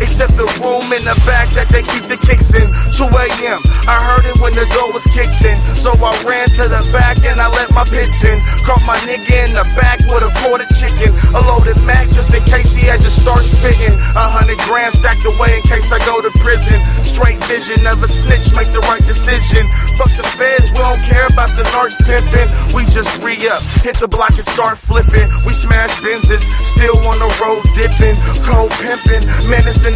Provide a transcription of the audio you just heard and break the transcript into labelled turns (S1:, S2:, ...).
S1: except the room in the back that they keep the kicks in. 2 a.m. I heard it when the door was kicked in, so I ran to the back and I let my pits in. Caught my nigga in the back with a quarter chicken, a loaded Mac just in case he had to start spitting. 100 grand stacked away in case I go to prison. Straight vision, never snitch, make the right decision. Fuck the feds, we don't care about the narcs pimping. We just re-up, hit the block and start flipping. We smash Benzes, still on the road dipping, cold pimping, menacing